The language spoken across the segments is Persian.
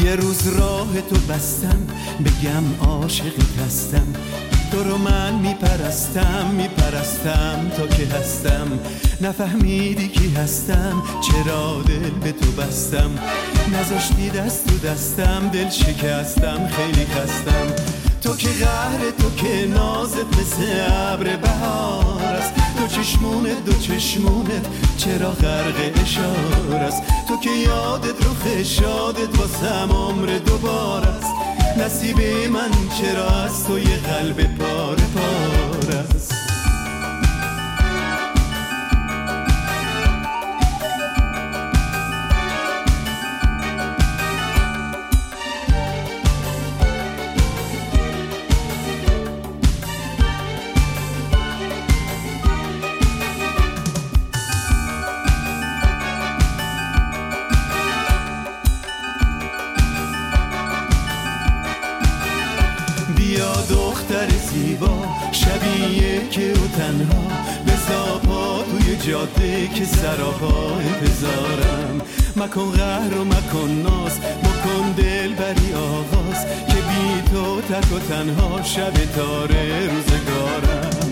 یه روز راه تو بستم بگم عاشقت هستم، تو رو من میپرستم تا که هستم. نفهمیدی کی هستم، چرا دل به تو بستم، نذاشتی دست تو دستم، دل شکستم، خیلی خستم. تو که قهر، تو که نازت مثل ابر بهار است، دو چشمونت چرا غرق اشاره است. تو که یادت رو شادت واسم عمر دوباره است، نصیب من چرا از تو یه قلب پاره پاره است. بیا دختر زیبا شبیه که او تنها بزا پا توی جاده که سراپا انتظارم. مکن قهر و مکن ناز، بکن دل بری آغاز، که بی تو تک و تنها شب تاره روزگارم.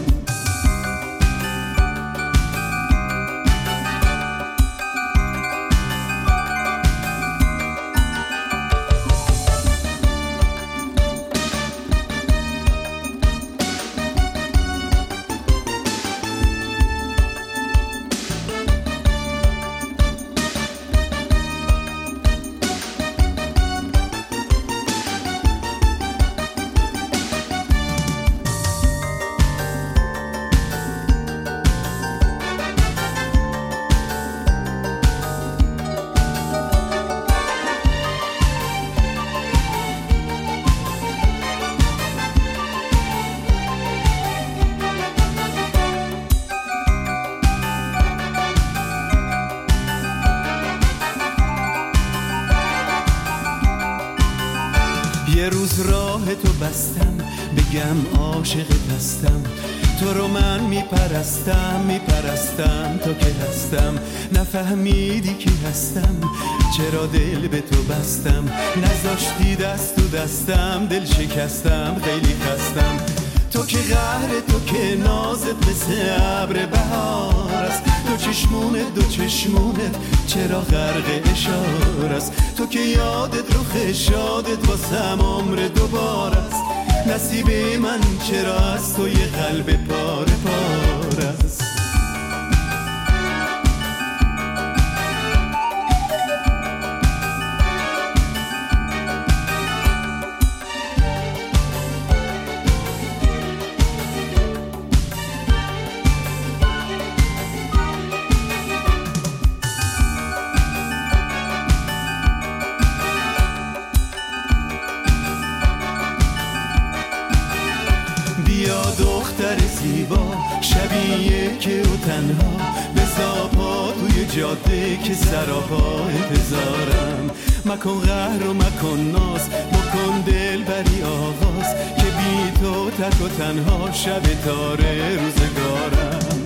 یه روز راه تو بستم بگم عاشقت هستم، تو رو من میپرستم تا که هستم. نفهمیدی کی هستم، چرا دل به تو بستم، نذاشتی دست تو دستم، دل شکستم، خیلی خستم. تو که قهر، تو که نازت مثل ابر بهار است، دو چشمونت چرا غرق اشاره است. تو که یادت رو شادت واسم عمر دوباره است، نصیب من چرا از تو یه قلب پاره پاره است. بیا دختر زیبا شبیه که او تنها بزا پا توی جاده که سراپا انتظارم. مکن قهر و مکن ناز، بکن دل بری آغاز، که بی تو تک و تنها شب تاره روزگارم.